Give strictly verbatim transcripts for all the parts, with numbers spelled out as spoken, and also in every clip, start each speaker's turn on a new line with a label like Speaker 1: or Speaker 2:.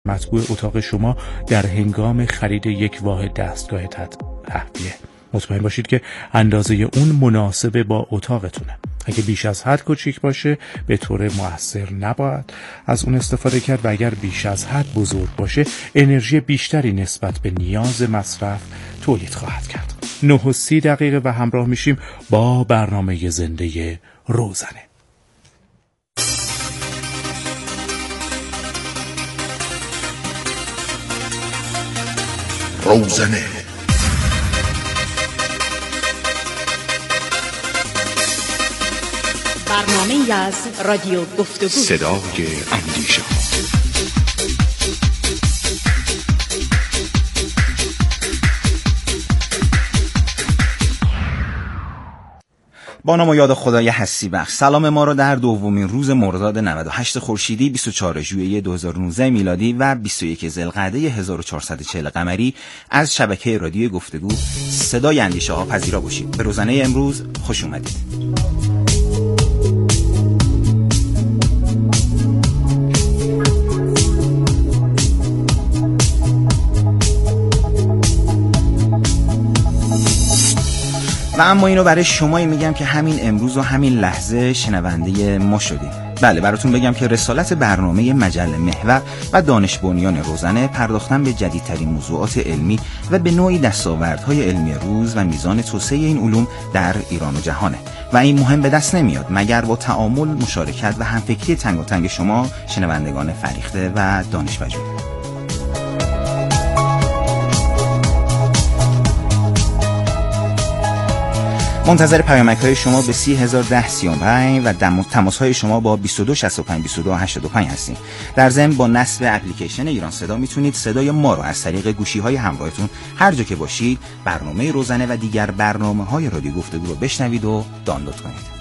Speaker 1: مطبوع اتاق شما در هنگام خرید یک واحد دستگاه تهویه. مطمئن باشید که اندازه اون مناسب با اتاقتونه. اگه بیش از حد کوچیک باشه به طور مؤثر نباید از اون استفاده کرد و اگر بیش از حد بزرگ باشه انرژی بیشتری نسبت به نیاز مصرف تولید خواهد کرد. نه و سی دقیقه و همراه میشیم با برنامه زنده روزنه.
Speaker 2: روزنه
Speaker 3: برنامه از رادیو گفتگو،
Speaker 2: صدای اندیشه.
Speaker 4: با نام و یاد خدای هستی بخش. سلام ما رو در دومین روز مرداد نود و هشت خورشیدی، بیست و چهارم ژوئیه دو هزار و نوزده میلادی و بیست و یک ذوالقعده هزار و چهارصد و چهل قمری از شبکه رادیو گفتگو صدای اندیشه ها پذیرا باشید. به روزنه امروز خوش اومدید. و اما اینو برای شمایی میگم که همین امروز و همین لحظه شنونده ما شدیم. بله، براتون بگم که رسالت برنامه مجله محور و دانش بنیان روزنه پرداختن به جدیدترین موضوعات علمی و به نوعی دستاوردهای علمی روز و میزان توسعه این علوم در ایران و جهانه و این مهم به دست نمیاد مگر با تعامل، مشارکت و همفکری تنگاتنگ شما شنوندگان فریخته و دانش پژوه. منتظر پیامک‌های شما به سی هزار و ده سی و پنج و تماس‌های شما با بیست و دو شصت و پنج بیست و دو هشتاد و پنج هستیم. در ضمن با نصب اپلیکیشن ایران صدا میتونید صدای ما رو از طریق گوشی‌های همراهتون هر جا که باشید برنامه روزنه و دیگر برنامه‌های رادیو گفتگو رو بشنوید و دانلود کنید.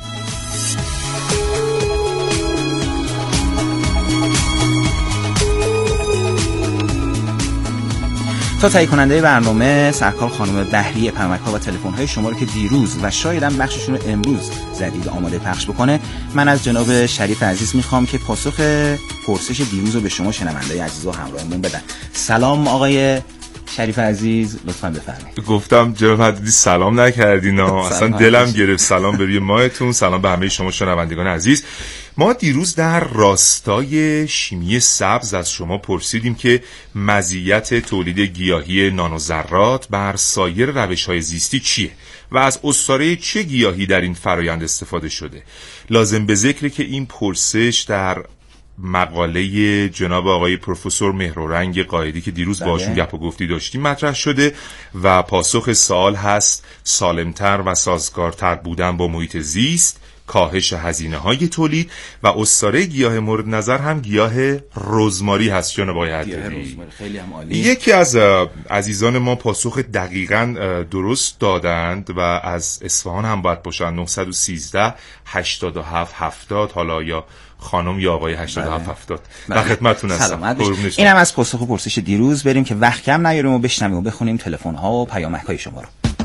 Speaker 4: تا تهیه کننده برنامه سرکار خانم بهری پیامک‌ها و تلفن‌های شما رو که دیروز و شاید هم بخششون رو امروز زدید آماده پخش بکنه، من از جناب شریف عزیز میخوام که پاسخ پرسش دیروز رو به شما شنونده عزیز و همراهمون بدن. سلام آقای شریف عزیز، لطفاً بفرمایید.
Speaker 5: گفتم جناب حدیدی سلام نکردین اصلا دلم گرفت. سلام به روی ماهتون، سلام به همه شما شنوندگان عزیز. ما دیروز در راستای شیمی سبز از شما پرسیدیم که مزیت تولید گیاهی نانوذرات بر سایر روش‌های زیستی چیه و از عصاره چه گیاهی در این فرایند استفاده شده. لازم به ذکره که این پرسش در مقاله جناب آقای پروفسور مهرورنگ قائدی که دیروز باشون گپ و گفتی داشتیم مطرح شده و پاسخ سوال هست سالمتر و سازگارتر بودن با محیط زیست، کاهش هزینه‌های تولید و عصاره گیاه مورد نظر هم گیاه رزماری هست. جناب آقای حدیدی
Speaker 4: خیلی هم عالی.
Speaker 5: یکی از عزیزان ما پاسخ دقیقاً درست دادند و از اصفهان هم باید باشن. نه یک سه هشتاد و هفت هفتاد، حالا یا خانم یا آقای هشتاد و هفت هفتاد در خدمتتون هستم.
Speaker 4: اینم از پاسخ و پرسش دیروز. بریم که وقت کم نیاریم و بشنویم و بخونیم تلفن‌ها و پیامک‌های شما رو.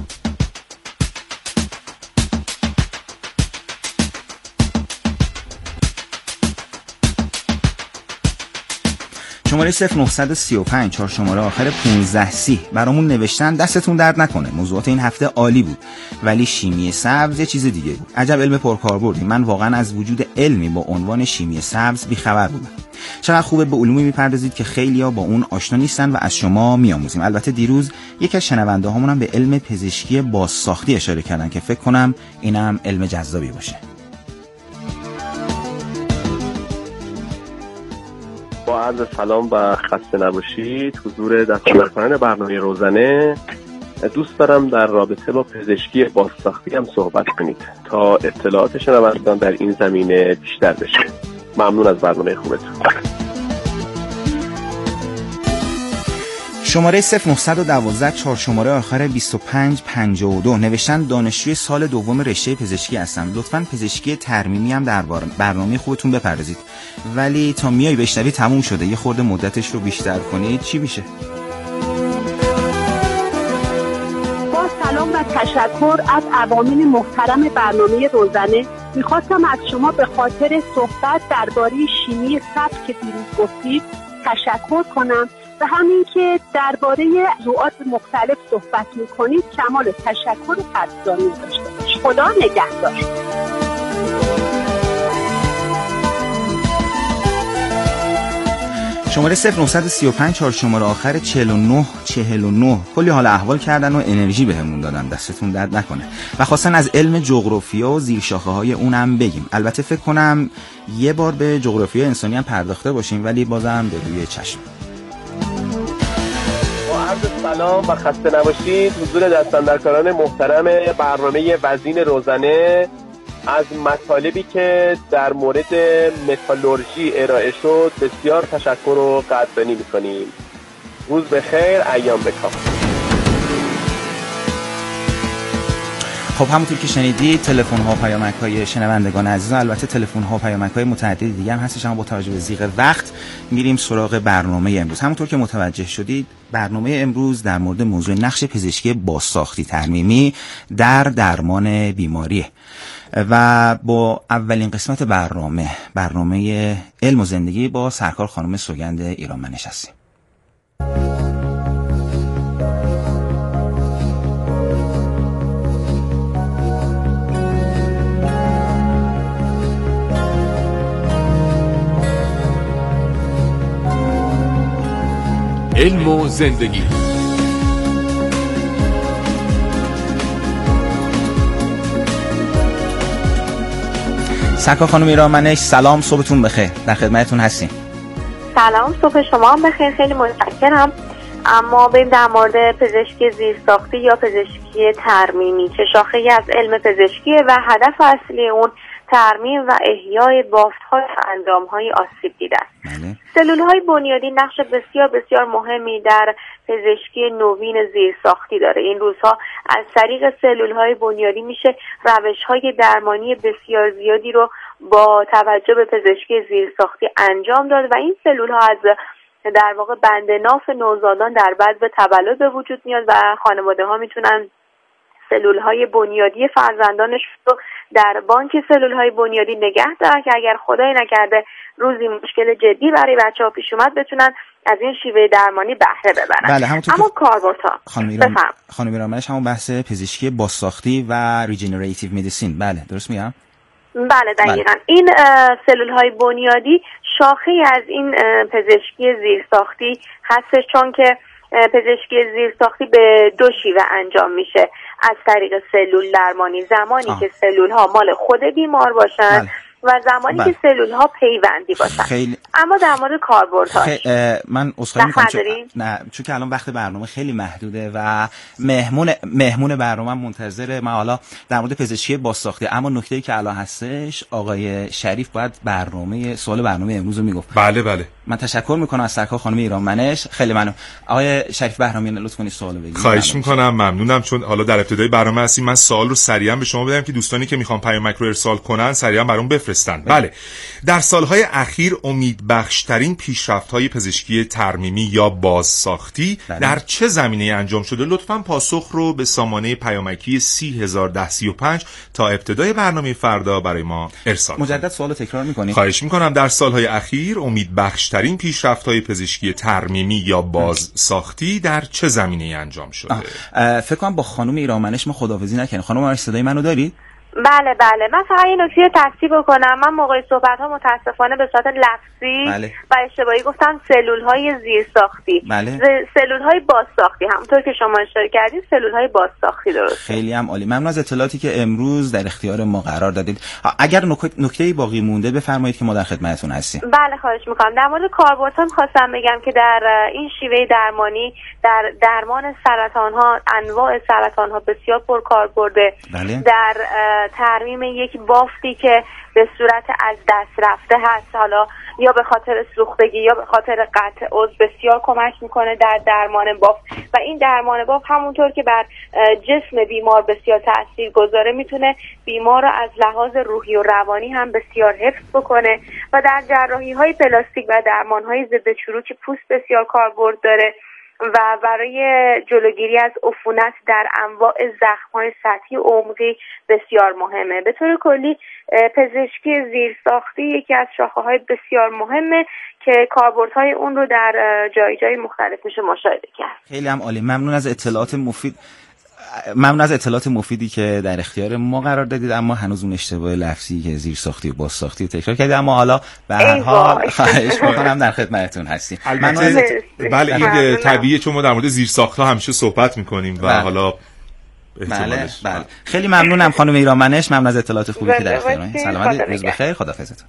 Speaker 4: شماره صفر نه سه پنج چهار شماره آخر پانزده سی برامون نوشتن دستتون درد نکنه، موضوعات این هفته عالی بود ولی شیمی سبز یه چیز دیگه بود. عجب علم پرکاربردی. من واقعا از وجود علمی با عنوان شیمی سبز بیخبر بودم. چقدر خوبه به علومی میپردازید که خیلیا با اون آشنا نیستن و از شما میآموزیم. البته دیروز یکی از شنونده هامون هم به علم پزشکی بازساختی اشاره کردن که فکر کنم اینم علم جذابی باشه.
Speaker 6: با عرض سلام و خسته نباشید حضور دستاوردکننده برنامه روزنه. دوست دارم در رابطه با پزشکی بازساختی هم صحبت کنید تا اطلاعات شنوندگان در این زمینه بیشتر بشه. ممنون از برنامه خوبتون.
Speaker 4: شماره صفر نه یک دو چهار شماره آخر بیست و پنج پنجاه و دو نوشتن دانشجوی سال دوم رشته پزشکی هستم. لطفاً پزشکی ترمیمی هم در برنامه خوبتون بپردازید. ولی تا میای بشنوی تموم شده. یه خورده مدتش رو بیشتر کنید چی میشه؟
Speaker 7: با سلام و تشکر از عوامل محترم برنامه روزنه، میخواستم از شما به خاطر صحبت درباره شیمی سبز که دیروز گفتید تشکر کنم و همین که درباره موضوعات مختلف صحبت میکنید کمال تشکر و قدردانی داشته باشید. خدا نگهدار.
Speaker 4: شماره صفر نه سه پنج چهار شماره آخر چهل و نه چهل و نه کلی حال احوال کردن و انرژی بهمون دادن، دستتون درد نکنه. و خواستن از علم جغرافیا و زیرشاخه های اونم بگیم. البته فکر کنم یه بار به جغرافیا انسانی هم پرداخته باشیم، ولی بازم به روی چشم.
Speaker 6: با عرض سلام و خسته نباشید حضور دستاندرکاران محترم برنامه وزین روزنه. از مطالبی که در مورد متالورژی ارائه شد بسیار تشکر و قدردانی می‌کنیم. روز بخیر، ایام بکام.
Speaker 4: خب همونطور که شنیدید تلفن ها و پیامک های شنوندگان عزیز، البته تلفن ها و پیامک های متعددی دیگه هم هستش، اما با توجه به ضیق وقت میریم سراغ برنامه امروز. همونطور که متوجه شدید برنامه امروز در مورد موضوع نقش پزشکی بازساختی ترمیمی در درمان بیماریه و با اولین قسمت برنامه برنامه علم و زندگی با سرکار خانم سوگند ایرانمنش هستیم.
Speaker 2: علم و زندگی.
Speaker 4: سرکار خانم ایرانمنش سلام، صبحتون بخیر، در خدمتتون هستیم.
Speaker 8: سلام، صبح شما هم بخیر، خیلی متشکرم. اما بریم در مورد پزشکی زیرساختی یا پزشکی ترمیمی که شاخه‌ای از علم پزشکیه و هدف اصلی اون ترمیم و احیای بافت‌های و اندام‌های آسیب دیده است.
Speaker 4: بله.
Speaker 8: سلول‌های بنیادی نقش بسیار بسیار مهمی در پزشکی نوین زیرساختی داره. این روزها از طریق سلول‌های بنیادی میشه روش‌های درمانی بسیار زیادی رو با توجه به پزشکی زیرساختی انجام داد و این سلول‌ها از در واقع بند ناف نوزادان در بعد به تولد به وجود میاد و خانواده‌ها میتونن سلول‌های بنیادی فرزندانش رو در بانک سلول‌های بنیادی نگه دارن که اگر خدای نکرده روزی مشکل جدی برای بچه‌ها پیش اومد بتونن از این شیوه درمانی بهره ببرن.
Speaker 4: بله،
Speaker 8: اما کاربردها
Speaker 4: خانم ایران خانم ایرانمنش همون بحث پزشکی بازساختی و ریجنراتیو مدیسین، بله درست میگم؟
Speaker 8: بله دقیقاً. بله. این سلول‌های بنیادی شاخه‌ای از این پزشکی زیرساختی هستش، چون که پزشکی زیرساختی به دو شیوه انجام میشه. از طریق سلول درمانی زمانی آه. که سلول ها مال خود بیمار باشن بله. و زمانی بله. که سلول ها پیوندی باشن.
Speaker 4: خیلی...
Speaker 8: اما در مورد کاربردهاش
Speaker 4: خی... من عذرخواهی می‌کنم چون... نه چون که الان وقت برنامه خیلی محدوده و مهمون مهمون برنامه منتظره. من حالا در مورد پزشکی بازساختی، اما نکته‌ای که الان هستش آقای شریف باید برنامه سوال برنامه امروز رو میگفت.
Speaker 5: بله بله.
Speaker 4: من تشکر میکنم از سرکار خانم ایرانمنش، خیلی ممنون. آقای شریف بهرامیان لطف کنید سوالو بگید.
Speaker 5: خواهش میکنم، ممنونم. چون حالا در ابتدای برنامه هستیم، من سوال رو سریعا به شما بدم که دوستانی که میخوان پیامک رو ارسال کنن سریعا برام بفرستن. بله. بله. در سالهای اخیر امیدبخشترین پیشرفت‌های پزشکی ترمیمی یا بازساختی بله. در چه زمینه‌ای انجام شده؟ لطفاً پاسخ رو به سامانه پیامکی سی هزار و ده سی و پنج تا ابتدای برنامه فردا برای ما ارسال کنید.
Speaker 4: مجدد سوالو تکرار می‌کنید؟
Speaker 5: خواهش میکنم. در سالهای اخیر امیدبخشترین پیشرفت‌های پزشکی ترمیمی یا بازساختی در چه زمینه‌ای انجام شده؟
Speaker 4: فکر کنم با خانم ایرانمنش ما خداحافظی نکنیم. خانم ایرانمنش صدای منو دارید؟
Speaker 8: بله بله. من فقط این نکته تصحیح بکنم، من موقع صحبت ها متاسفانه به صورت لفظی
Speaker 4: بله.
Speaker 8: و اشتباهی گفتم سلول های زیرساختی.
Speaker 4: بله.
Speaker 8: سلول های بازساختی، همونطور که شما اشاره کردید سلول های بازساختی درست.
Speaker 4: خیلی هم عالی. ممنون از اطلاعاتی که امروز در اختیار ما قرار دادید. اگر نکته‌ای باقی مونده بفرمایید که ما در خدمتتون هستیم.
Speaker 8: بله خواهش می‌کنم. در مورد کاربردها خواستم بگم که در این شیوه درمانی در درمان سرطان ها، انواع سرطان ها بسیار پرکاربرده.
Speaker 4: بله.
Speaker 8: در ترمیم یک بافتی که به صورت از دست رفته هست، حالا یا به خاطر سوختگی یا به خاطر قطع عضو، بسیار کمک میکنه در درمان بافت و این درمان بافت همونطور که بر جسم بیمار بسیار تأثیر گذاره میتونه بیمار رو از لحاظ روحی و روانی هم بسیار حفظ بکنه و در جراحی های پلاستیک و درمان های ضد چروک پوست بسیار کاربرد داره و برای جلوگیری از عفونت در انواع زخم‌های سطحی و عمقی بسیار مهمه. به طور کلی پزشکی زیرساختی یکی از شاخه‌های بسیار مهمه که کاربردهای اون رو در جای جای مختلف میشه مشاهده کرد.
Speaker 4: خیلی هم عالی. ممنون از اطلاعات مفید ممنون از اطلاعات مفیدی که در اختیار ما قرار دادید. اما هنوز اون اشتباه لفظی که زیرساختی و بازساختی تکرار کردید، اما حالا به هر حال خواهش می‌کنم در خدمتتون هستیم.
Speaker 5: البته بله این طبیعیه چون ما در مورد زیرساخت‌ها همیشه صحبت می‌کنیم و
Speaker 4: بله.
Speaker 5: حالا
Speaker 4: بله بله خیلی ممنونم خانم ایرانمنش. ممنون از اطلاعات خوبی که در اختیار ما. سلامت، روز بخیر، خداحافظتون.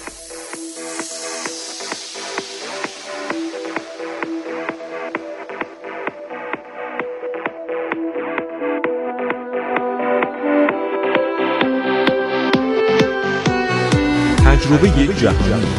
Speaker 2: تجربه یک جهانی.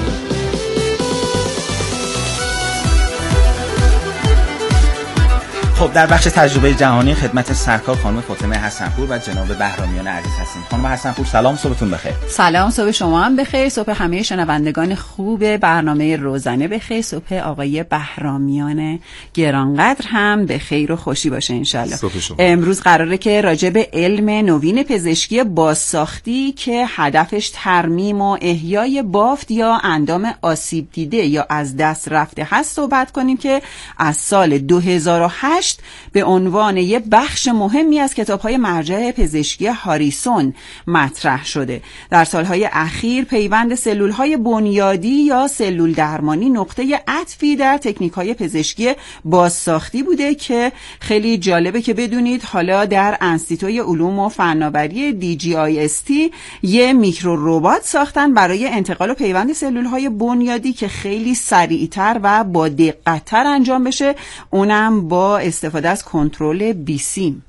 Speaker 4: خب در بخش تجربه جهانی خدمت سرکار خانم فاطمه حسنپور و جناب بهرامیان عزیز هستیم. خانم حسنپور سلام، صبحتون بخیر.
Speaker 9: سلام، صبح شما هم بخیر، صبح همه شنوندگان خوب برنامه روزانه بخیر، صبح آقای بهرامیان گرانقدر هم بخیر و خوشی باشه انشالله. امروز قراره که راجع به علم نوین پزشکی بازساختی که هدفش ترمیم و احیای بافت یا اندام آسیب دیده یا از دست رفته هست صحبت کنیم که از سال دو هزار و هشت به عنوان یک بخش مهمی از کتاب‌های مرجع پزشکی هاریسون مطرح شده. در سالهای اخیر پیوند سلول‌های بنیادی یا سلول درمانی نقطه عطفی در تکنیک‌های پزشکی بازساختی بوده که خیلی جالبه که بدونید حالا در انستیتوی علوم و فناوری دی جی آی اس تی یه میکرو ربات ساختن برای انتقال و پیوند سلول‌های بنیادی که خیلی سریعتر و با دقت‌تر انجام بشه، اونم با استفاده از کنترل بیسیم.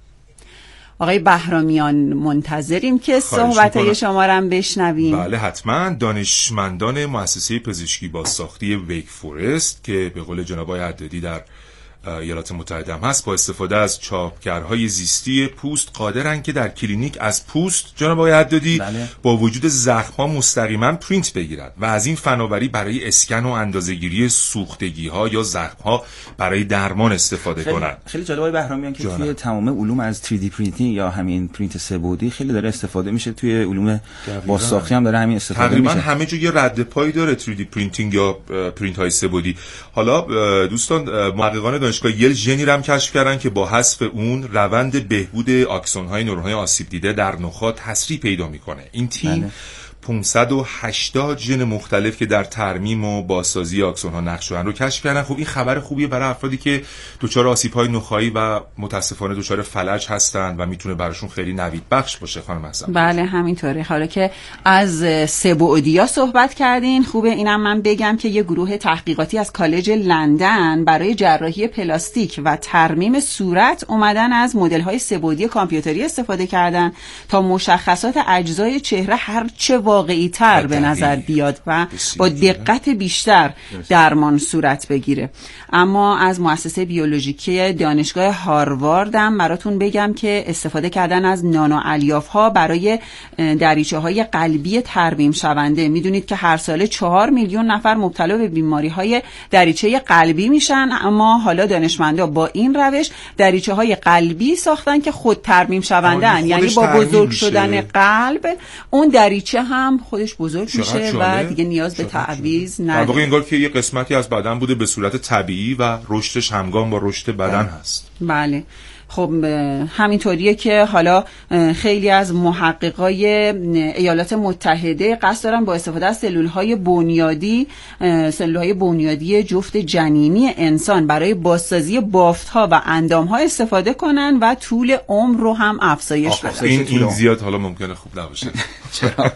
Speaker 9: آقای بهرامیان منتظریم که صحبت‌های شما رو هم بشنویم.
Speaker 5: بله حتما. دانشمندان مؤسسه پزشکی بازساختی ویک فورست که به قول جناب آقای عدادی در ایالات متحده هم هست، با استفاده از چاپگرهای زیستی پوست قادرن که در کلینیک از پوست جناب آقای عدادی
Speaker 4: بله.
Speaker 5: با وجود زخم‌ها مستقیما پرینت بگیرن و از این فناوری برای اسکن و اندازه‌گیری سوختگی‌ها یا زخم‌ها برای درمان استفاده
Speaker 4: خیلی
Speaker 5: کنن.
Speaker 4: خیلی جالب آقای بهرامیان که
Speaker 5: جانم.
Speaker 4: توی تمام علوم از تری دی پرینتینگ یا همین پرینت سه‌بعدی خیلی داره استفاده میشه. توی علوم بازساختی هم داره همین استفاده
Speaker 5: تقریبا
Speaker 4: میشه.
Speaker 5: همه جا یه رد پایی داره تری دی پرینتینگ یا پرینت های سه‌بعدی. حالا دوستان محققان دانشگاه یل ژنی رو هم کشف کردن که با حذف اون روند بهبود آکسون‌های نورون‌های آسیب دیده در نخاع تسریع پیدا میکنه. این تیم بله. پانصد و هشتاد ژن مختلف که در ترمیم و بازسازی آکسون‌ها نقش دارن رو کشف کردن. خب این خبر خوبیه برای افرادی که دچار آسیب‌های نخاعی و متاسفانه دچار فلج هستن و میتونه براشون خیلی نوید بخش باشه. خانم حسن.
Speaker 9: بله همینطوره. حالا که از سه‌بعدی‌ها صحبت کردین، خوبه اینم من بگم که یه گروه تحقیقاتی از کالج لندن برای جراحی پلاستیک و ترمیم صورت اومدن از مدل‌های سه‌بعدی کامپیوتری استفاده کردن تا مشخصات اجزای چهره هرچه واقعی تر به نظر بیاد و با دقت بیشتر درمان صورت بگیره. اما از مؤسسه بیولوژیکی دانشگاه هاروارد هم براتون بگم که استفاده کردن از نانو الیاف ها برای دریچه های قلبی ترمیم شونده. میدونید که هر ساله چهار میلیون نفر مبتلا به بیماری های دریچه قلبی میشن، اما حالا دانشمندا با این روش دریچه های قلبی ساختن که خود ترمیم شوندن، یعنی با بزرگ شدن قلب اون دریچه هم خودش بزرگ میشه و دیگه نیاز به تعویض نداره.
Speaker 5: در واقع انگار که یه قسمتی از بدن بوده به صورت طبیعی و رشدش همگام با رشد بدن هست.
Speaker 9: بله. خب همینطوریه که حالا خیلی از محققای ایالات متحده قصد دارن با استفاده از سلول‌های بنیادی سلول‌های بنیادی جفت جنینی انسان برای بازسازی بافت‌ها و اندام‌ها استفاده کنن و طول عمر رو هم افزایش بدن.
Speaker 5: این این زیاد حالا ممکنه خوب نباشه.
Speaker 4: چرا؟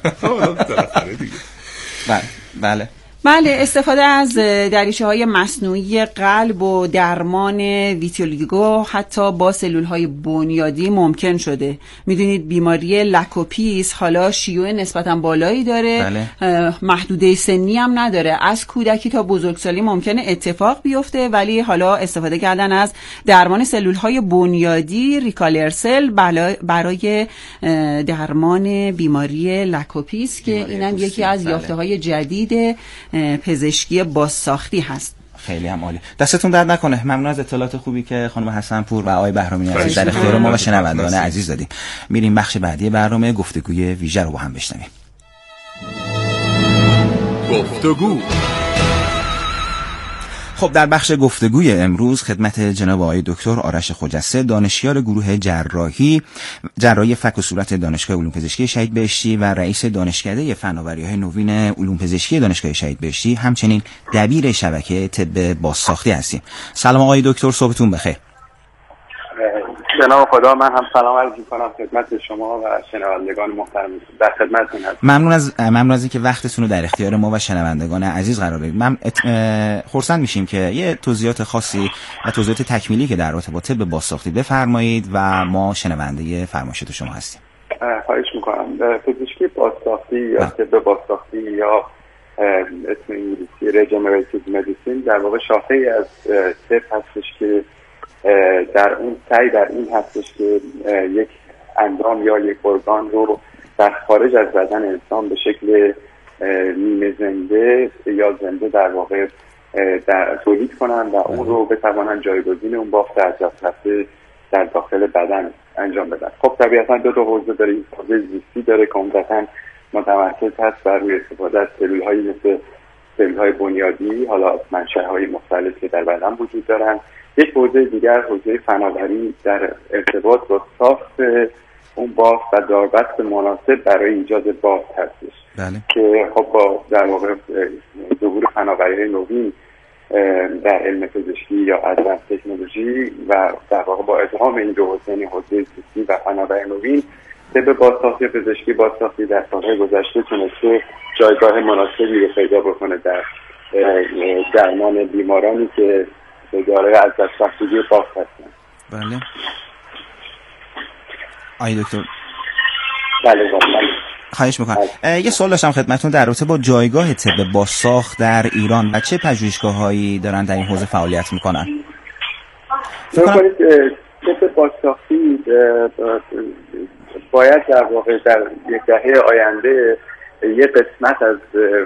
Speaker 4: بله بله
Speaker 9: بله استفاده از دریچه های مصنوعی قلب و درمان ویتیلیگو حتی با سلول های بنیادی ممکن شده. میدونید بیماری لکوپیس حالا شیوع نسبتا بالایی داره. بله. محدوده سنی هم نداره، از کودکی تا بزرگسالی ممکنه اتفاق بیفته، ولی حالا استفاده کردن از درمان سلول های بنیادی ریکالرسل برای درمان بیماری لکوپیس که اینم یکی از یافته های جدید پزشکی بازساختی هست.
Speaker 4: خیلی هم عالی. دستتون درد نکنه. ممنون از اطلاعات خوبی که خانم حسن‌پور و آقای بهرامی عزیز در اختیار ما و شنوندگان عزیز دادیم. میریم بخش بعدی برنامه گفتگوی ویژه رو با هم بشنویم.
Speaker 2: گفتگو.
Speaker 4: خب در بخش گفتگوی امروز خدمت جناب آقای دکتر آرش خجسته، دانشیار گروه جراحی جراحی فک و صورت دانشگاه علوم پزشکی شهید بهشتی و رئیس دانشکده فناوری‌های نوین علوم پزشکی دانشگاه شهید بهشتی، همچنین دبیر شبکه طب بازساختی هستیم. سلام آقای دکتر، صبحتون بخیر.
Speaker 10: به نام خدا، من هم سلام عرض می‌کنم خدمت شما و شنوندگان محترم. در خدمتتون هستم.
Speaker 4: ممنون از ممنون از اینکه وقتتون رو در اختیار ما و شنوندگان عزیز قرار بدید. من خرسند میشیم که یه توضیحات خاصی و توضیحات تکمیلی که در رابطه با طب بازساختی بفرمایید و ما شنونده فرمایشات شما هستیم.
Speaker 10: خواهش می‌کنم. پزشکی بازساختی یا طب بازساختی یا اسم انگلیسی ریجنراتیو مدیسین در واقع شاخه‌ای از طب هستش که در اون سعی در این هستش که یک اندام یا یک ارگان رو در خارج از بدن انسان به شکل نیمه زنده یا زنده در واقع در تولید کنن و اون رو بتوانن جایگزین اون بافت از دست رفته در داخل بدن انجام بدن. خب طبیعتا دو تا حوزه داره. این حوزه زیستی داره که عمدتاً متمرکز هست بر روی استفاده از سلول‌هایی مثل سلول‌های بنیادی، حالا منشأهای مختلف که در بدن وجود دارن. یک حوزه دیگر حوزه فناوری در ارتباط با ساخت اون بافت و داربست مناسب برای ایجاد بافت هستش.
Speaker 4: بله. که
Speaker 10: خب با در واقع ظهور فناوری نوین در علم پزشکی یا ادوانس تکنولوژی و در واقع با ادغام این دو حوزه، یعنی حوزه زیستی و فناوری نوین، طب بازساختی پزشکی بازساختی در سال‌های گذشته تونسته جایگاه مناسبی رو پیدا بکنه در درمان بیمارانی که دارای از دست رفتگی بافت هستن.
Speaker 4: بله. آقای دکتر.
Speaker 10: بله بله.
Speaker 4: خواهش میکنم. یه سوال داشتم خدمتتون در رابطه با جایگاه طب بازساخت در ایران و چه پژوهشگاه‌هایی دارن در این حوزه فعالیت میکنن؟
Speaker 10: فکر کنید طب بازساختی باید در واقع در یک دهه آینده یه قسمت از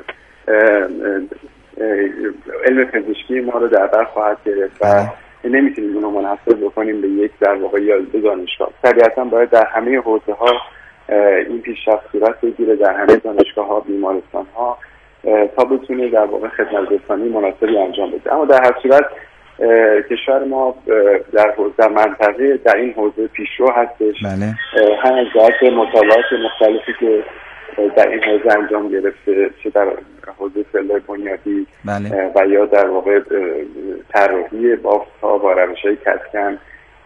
Speaker 10: علم پزشکی ما رو در بر خواهد گرفت و نمیتونیم اون رو منحصر بکنیم به یک در واقع یا دو دانشگاه. طبیعتا باید در همه حوزه ها این پیشرفت صورت بگیره، در همه دانشگاه ها، بیمارستان ها، تا بتونه در واقع خدمت رسانی مناسبی انجام بده. اما در هر صورت کشور ما در در منطقه در این حوزه پیشرو هستش.
Speaker 4: بله.
Speaker 10: هم از جهت مطالعات مختلفی که در این حوزه انجام گرفته، چه در حوزه سلول بنیادی
Speaker 4: بله.
Speaker 10: و یا در واقع طراحی بافت‌ها با روش‌های کسکن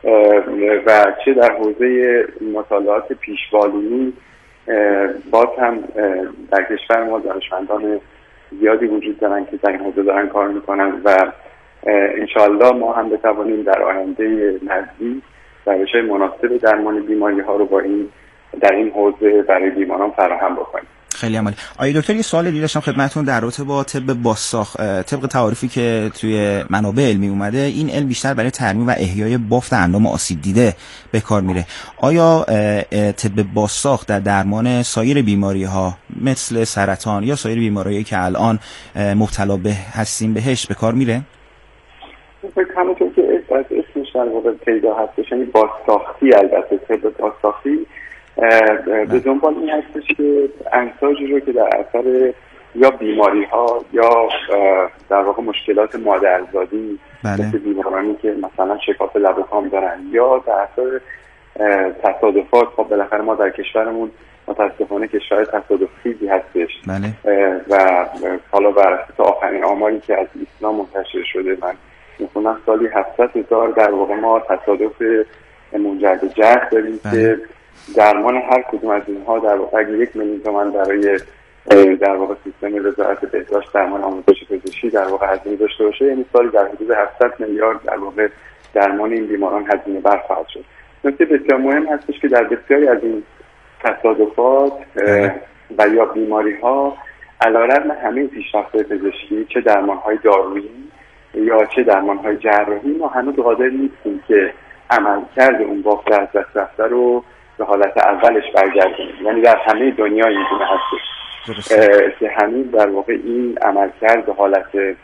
Speaker 10: و چه در حوزه مطالعات پیش‌بالینی، باز هم در کشور ما دانشمندان زیادی وجود دارن که در این حوزه دارن کار میکنن و انشاءالله ما هم بتوانیم در آینده نزدیک روش‌های مناسب درمان بیماری‌ها رو با این در این حوزه برای بیماران فراهم بکنیم.
Speaker 4: خیلی عالی. آقای دکتر یه سوال دیگه داشتم خدمتتون در رابطه با طب بازساخت. طبق تعاریفی که توی منابع علمی اومده، این علم بیشتر برای ترمیم و احیای بافت اندام آسیب دیده به کار میره. آیا طب بازساخت در درمان سایر بیماری‌ها مثل سرطان یا سایر بیماری‌هایی که الان مبتلا به هستیم بهش به کار میره؟
Speaker 10: همونطور که اسمش در واقع پیدا هستش، یعنی بازساختی، البته طب بازساختی به دنبال این هستش که انساجی رو که در اثر یا بیماری ها یا در واقع مشکلات مادرزادی
Speaker 4: بله.
Speaker 10: مثل بیمارانی که مثلا شکاف لب و کام دارن یا در اثر تصادفات، خب بالاخره ما در کشورمون متاسفانه کشور تصادفی هستش.
Speaker 4: بله.
Speaker 10: و حالا بر اساس آخرین آماری که از اسلام منتشر شده، من میخونم سالی هفتصد هزار در واقع ما تصادف منجر به جرح داریم که درمان هر کدوم از اینها در واقع اگه یک میلیون تومان برای در واقع سیستم وزارت بهداشت درمان آموزش پزشکی در واقع هزینه داشته باشه، یعنی سالی در حدود هفتصد میلیارد در واقع درمان این بیماران هزینه بر خواهد شد. نکته بسیار مهم هستش که در بسیاری از این تصادفات و یا بیماری ها علیرغم همه پیشرفت‌های پزشکی، چه درمان‌های دارویی یا چه درمان‌های جراحی، ما هنوز قادر نیستیم که عملکرد اون بافت از دست رفته رو به حالت اولش برگردونیم. یعنی در همه دنیا اینجوری هستش که همین در واقع این عملکرد به حالت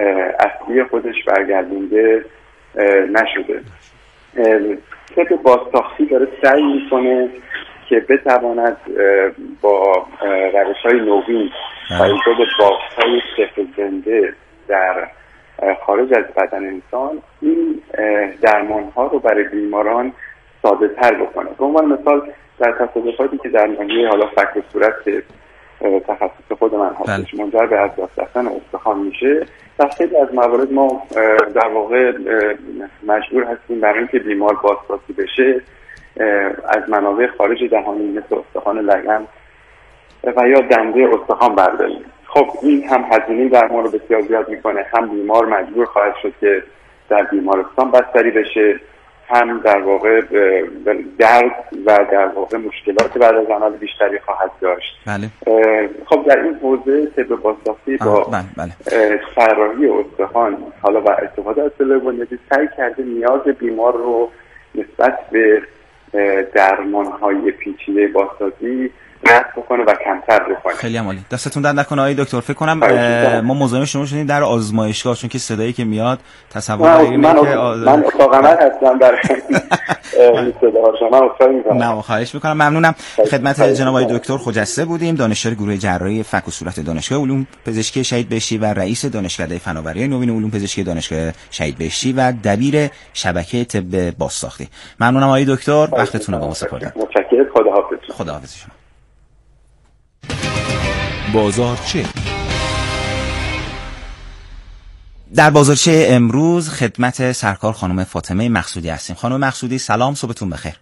Speaker 10: اصلی خودش برگردونده نشده. طب بازساختی داره سعی میکنه که بتواند با روش‌های نوین و ایجاد بافت‌های صفر زنده در خارج از بدن انسان این درمان‌ها رو برای بیماران ساده تر بکنه. به عنوان مثال در تصادفاتی که در ناحیه حالا فک و صورت تخصص خود من هستش منجر به از دست رفتن استخوان میشه، در خیلی از موارد ما در واقع مجبور هستیم برای اینکه بیمار بازسازی بشه از منابع خارج دهانی مثل استخوان لگن و یا دنده استخوان برداریم. خب این هم هزینه درمان رو بسیار زیاد میکنه، هم بیمار مجبور خواهد شد که در بیمارستان بستری بشه، هم در واقع درد و در واقع مشکلات بعد از عمل بیشتری خواهد داشت.
Speaker 4: بله.
Speaker 10: خب در این حوزه طب بازسازی با
Speaker 4: بله بله.
Speaker 10: طراحی استخوان حالا و استفاده از سلول بنیادی سعی کرده نیاز بیمار رو نسبت به درمان‌های پیچیده بازسازی رد بکنه و کمتر بکنه.
Speaker 4: خیلی عالی. دستتون درد نکنه آقای دکتر. فکر کنم ما مزاحم شما شدیم در آزمایشگاه، چون که صدایی که میاد تصور نگیرید که
Speaker 10: آز... من اتاقا هستم در این صدا شما اصلا می‌کنم.
Speaker 4: نه خواهش می‌کنم. ممنونم. خدمت جناب آقای دکتر خجسته بودیم، دانشیار گروه جراحی فک و صورت دانشگاه علوم پزشکی شهید بهشتی و رئیس دانشکده فناوری نوین علوم پزشکی دانشگاه شهید بهشتی و دبیر شبکه طب بازساختی. ممنونم آقای دکتر، وقتتون رو با ما سپردید.
Speaker 10: متشکرم. خداحافظ.
Speaker 4: خداحافظ شما.
Speaker 2: بازارچه
Speaker 4: در بازارچه امروز خدمت سرکار خانم فاطمه مقصودی هستیم. خانم مقصودی سلام، صبحتون بخیر.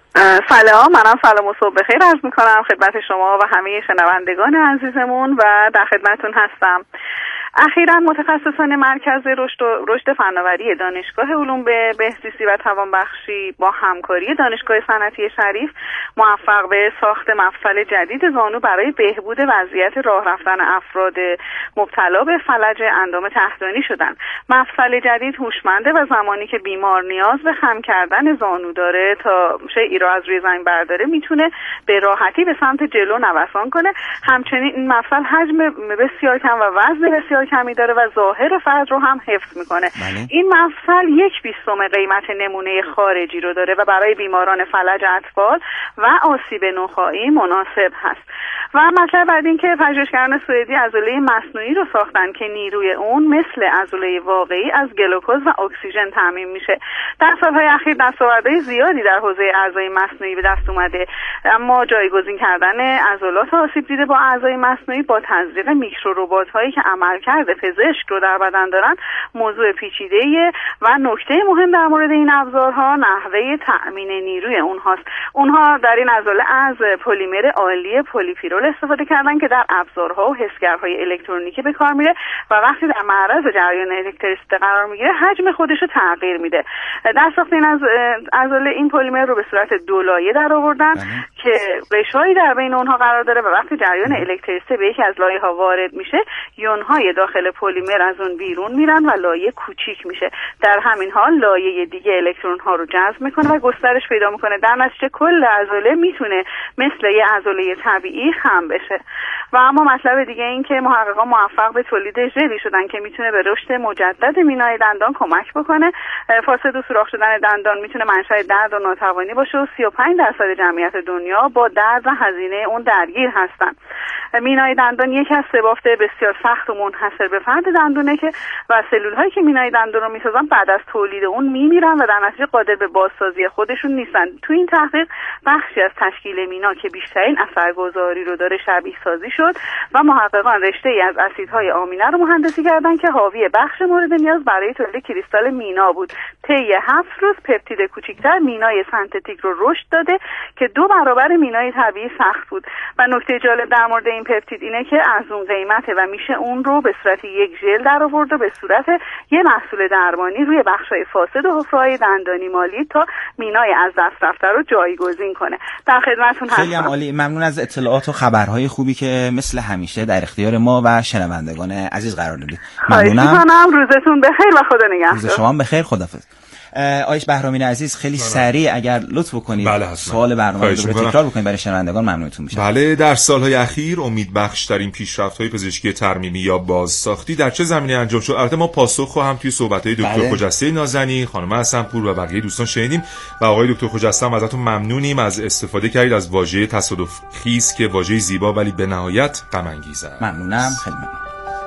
Speaker 11: سلام، منم سلام و صبح بخیر عرض میکنم خدمت شما و همه شنوندگان عزیزمون و در خدمتون هستم. اخیراً متخصصان مرکز رشد و رشد فناوری دانشگاه علوم بهزیستی و توانبخشی با همکاری دانشگاه صنعتی شریف موفق به ساخت مفصل جدید زانو برای بهبود وضعیت راه رفتن افراد مبتلا به فلج اندام تحتانی شدند. مفصل جدید هوشمنده و زمانی که بیمار نیاز به خم کردن زانو داره تا شیئی را از روی زمین برداره میتونه به راحتی به سمت جلو نوسان کنه. همچنین این مفصل حجم بسیار کم و وزن بسیار کمی داره و ظاهر فرد رو هم حفظ میکنه. بله. این مفصل یک بیستم قیمت نمونه خارجی رو داره و برای بیماران فلج اطفال و آسیب نخاعی مناسب هست. و مطلب بعد این که پژوهشگران سوئدی عضله مصنوعی رو ساختن که نیروی اون مثل عضله واقعی از گلوکوز و اکسیژن تامین میشه. در سالهای اخیر دستاوردهای زیادی در حوزه اعضای مصنوعی به دست اومده، اما جایگزین کردن عضلات آسیب دیده با اعضای مصنوعی با تزریق میکروربات هایی که عملکرد پزشک رو در بدن دارن موضوع پیچیده‌ایه و نکته مهم در مورد این ابزارها نحوه تأمین نیروی اونهاست. اونها در این عضله از پلیمر عالی پلیپیرول استفاده کردن که در ابزارها و حسگرهای الکترونیکی به کار میره و وقتی در معرض جریان الکتریسیته قرار میگیره حجم خودش رو تغییر میده. در ساخت این از عضله این پلیمر رو به صورت دو لایه در آوردن که غشایی در بین اونها قرار داره و وقتی جریان الکتریسیته به یکی از لایه‌ها وارد میشه یونهای داخل پلیمر از اون بیرون میرن و لایه کوچیک میشه. در همین حال لایه دیگه الکترون ها رو جذب میکنه و گسترش پیدا میکنه. در نتیجه کل عضله میتونه مثل یه عضله طبیعی خم بشه. و اما مطلب دیگه این که محققان موفق به تولید ژلی شدن که میتونه به رشد مجدد مینای دندان کمک بکنه. فاسد و سوراخ شدن دندان میتونه منشأ درد و ناتوانی باشه و سی و پنج درصد جمعیت دنیا با درد و هزینه اون درگیر هستن. مینای دندان یکی از سه بافت بسیار سخت و منحصر به فرد دندونه که و سلول هایی که مینای دندان رو میسازن بعد از تولید اون میمیرن و در نتیجه قادر به بازسازی خودشون نیستن. تو این تحقیق بخشی از تشکیل مینا که بیشترین اثرگذاری رو داره شبیه سازی شد و محققان رشته ای از اسیدهای آمینه رو مهندسی کردن که حاوی بخش مورد نیاز برای تولید کریستال مینا بود. طی هفت روز پپتید کوچکتر مینای سنتتیک رو رشد داده که دو برابر مینای طبیعی سخت بود. و نکته جالب در مورد این پپتید اینه که از اون قیمته و میشه اون رو به صورت یک ژل در آورد و به صورت یه محصول درمانی روی بخشای فاسد و حفره‌های دندانی مالی تا مینای از دست رفته رو جایگزین کنه. در خدمتتون هستم.
Speaker 4: خیلی هم عالی. ممنون از اطلاعات و خبرهای خوبی که مثل همیشه در اختیار ما و شنوندگان عزیز قرار دادید.
Speaker 11: ممنونم. روزتون بخیر و خدا نگهدار.
Speaker 4: روز شما بخیر. خداحافظ. آیش بهرامیان عزیز خیلی سریع اگر لطف کنید
Speaker 5: بله
Speaker 4: سوال برنامه رو تکرار بکنید برای شنوندگان ممنونتون میشم.
Speaker 5: بله، در سالهای اخیر امیدبخش ترین پیشرفت‌های پزشکی ترمیمی یا بازساختی در چه زمینه انجام شد؟ البته ما پاسخ خو هم توی صحبت‌های دکتر بله. خجسته نازنی، خانم حسن‌پور و بقیه دوستان شنیدیم و آقای دکتر خجسته هم ازتون ممنونیم از استفاده کردید از واژه تصادف خیز که واژه زیبا ولی به نهایت غم انگیزه.
Speaker 4: ممنونم، خیلی ممنون.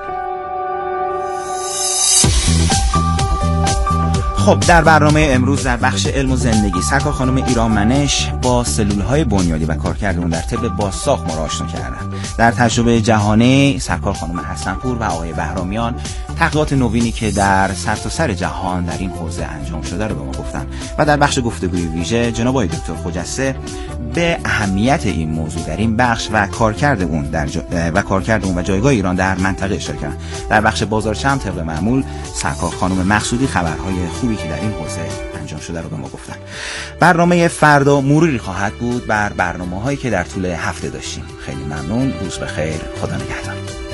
Speaker 4: خب در برنامه امروز در بخش علم و زندگی سرکار خانم ایران منش با سلول‌های بنیادی و کارکرد اون در طب بازساخت ما را آشنا کردن. در تجربه جهانی سرکار خانم حسن‌پور و آقای بهرامیان تحقیقات نوینی که در سرتاسر جهان در این حوزه انجام شده رو به ما گفتن و در بخش گفتگوی ویژه جناب آقای دکتر خجسته به اهمیت این موضوع در این بخش و کارکرد اون در جا... و کارکرد اون و جایگاه ایران در منطقه اشاره کردن. در بخش بازارچم طبق معمول سرکار خانم مقصودی خبرهای خوبی که در این حوزه انجام شده رو به ما گفتن. برنامه فردا مروری خواهد بود بر برنامه‌هایی که در طول هفته داشتیم. خیلی ممنون، روز بخیر، خدا نگهدار.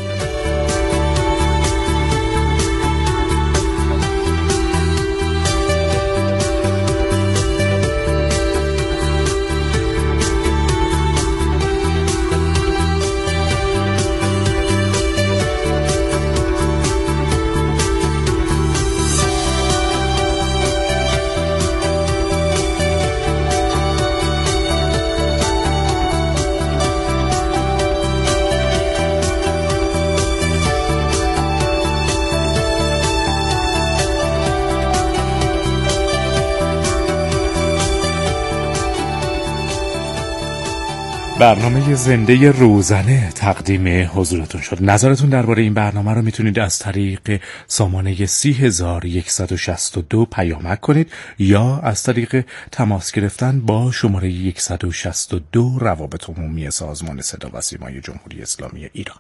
Speaker 1: برنامه زنده روزانه تقدیم حضورتون شد. نظرتون درباره این برنامه رو میتونید از طریق سامانه سی هزار و صد و شصت و دو پیامک کنید یا از طریق تماس گرفتن با شماره صد و شصت و دو روابط عمومی سازمان صدا و سیمای جمهوری اسلامی ایران.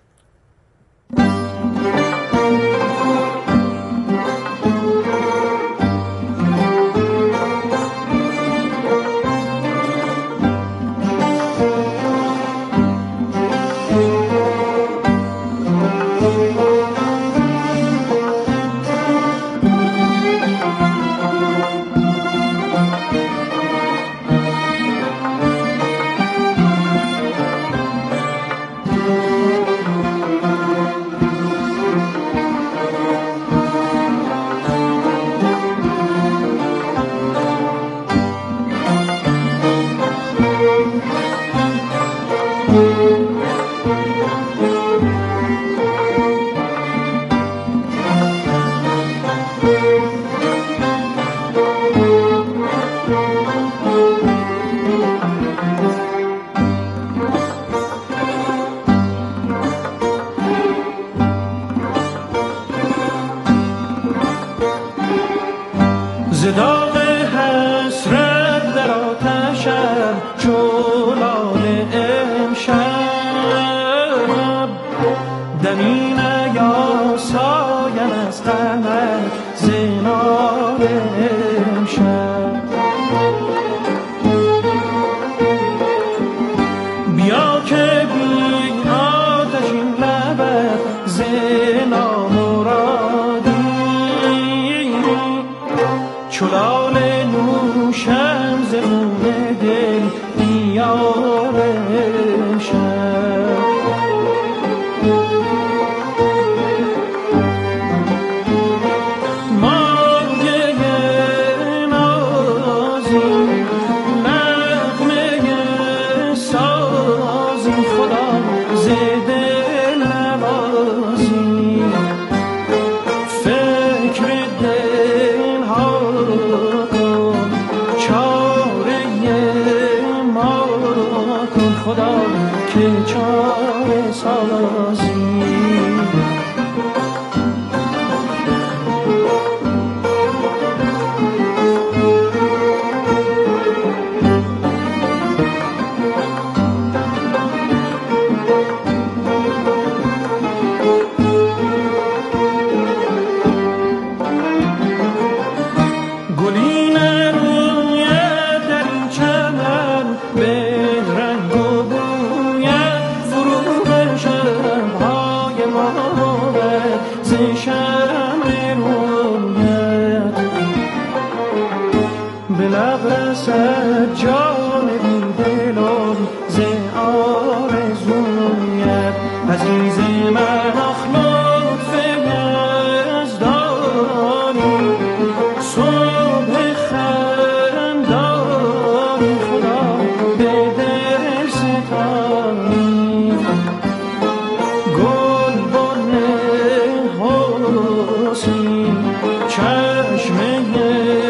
Speaker 12: فکر دل ها سجاد